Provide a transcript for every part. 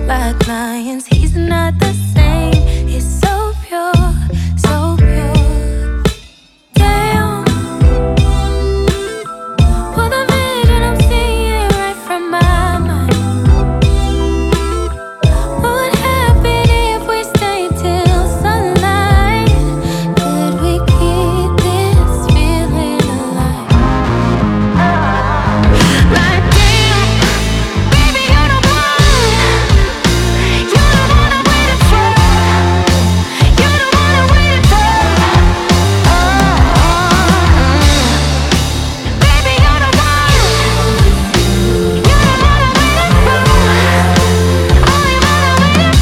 like lions. He's not the same. He's so pure, so pure. Damn, what the vision I'm seeing right from my mind. What would happen if we stayed till sunlight? Could we keep this feeling alive? Like damn, baby, you're the one. You're the one I'm waiting for. You're the one I'm waiting for. Baby, you're the one. You're the one I'm waiting for. Oh, you're the one I'm waiting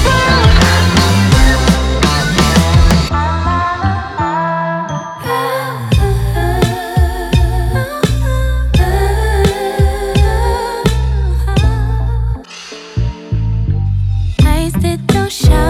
for. Nights that don't show.